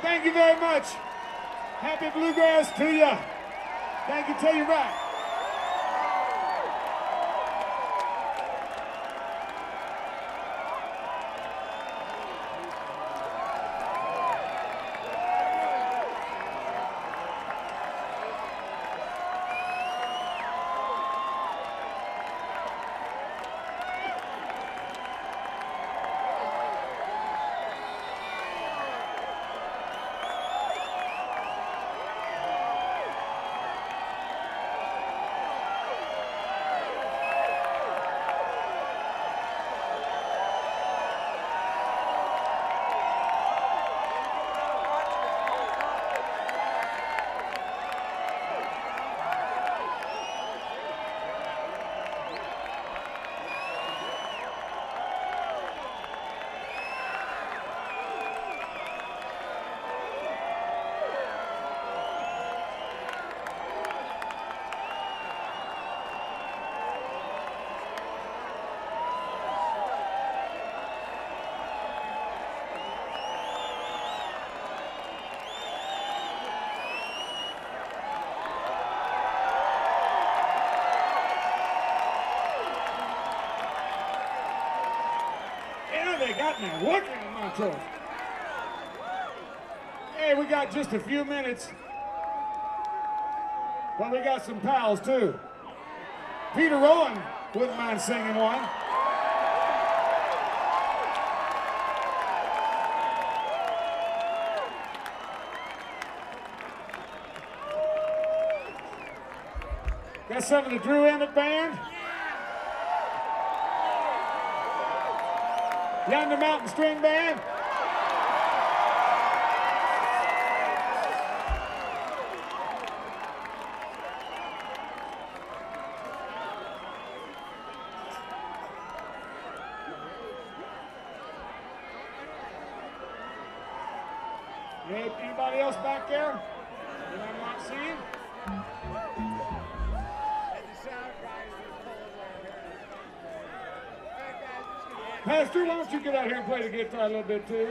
Thank you very much. Happy Bluegrass to you. Thank you, Tell You Right. They got me working in my truck. Hey, we got just a few minutes, but we got some pals too. Peter Rowan wouldn't mind singing one. Got some of the Drew Emmett Band. Yonder Mountain String Band. Anybody else back there that I'm not seeing? Pastor, why don't you get out here and play the guitar a little bit too?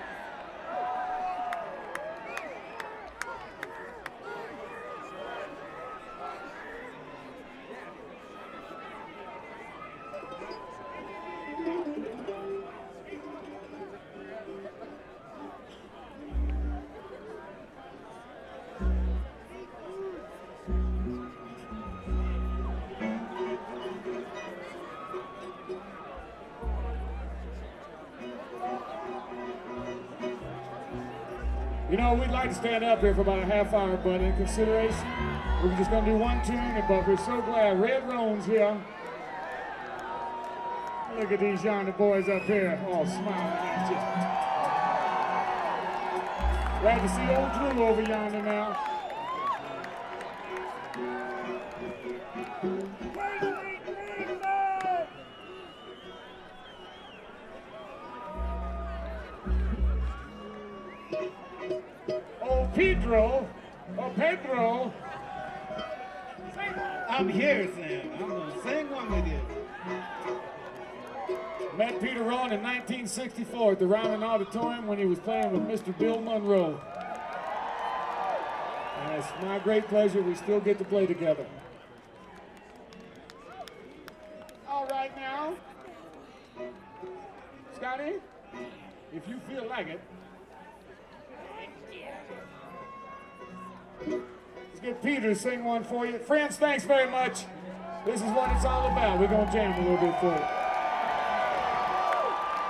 You know, we'd like to stand up here for about a half hour, but in consideration, we're just going to do one tune, but we're so glad Red Roan's here. Look at these yonder boys up here, all smiling at you. Glad to see old Drew over yonder now. Pedro. I'm here, Sam. I'm going to sing one with you. Met Peter Rowan in 1964 at the Ryman Auditorium when he was playing with Mr. Bill Monroe. And it's my great pleasure we still get to play together. All right now, Scotty, if you feel like it, let's get Peter to sing one for you. Friends, thanks very much. This is what it's all about. We're going to jam a little bit for you.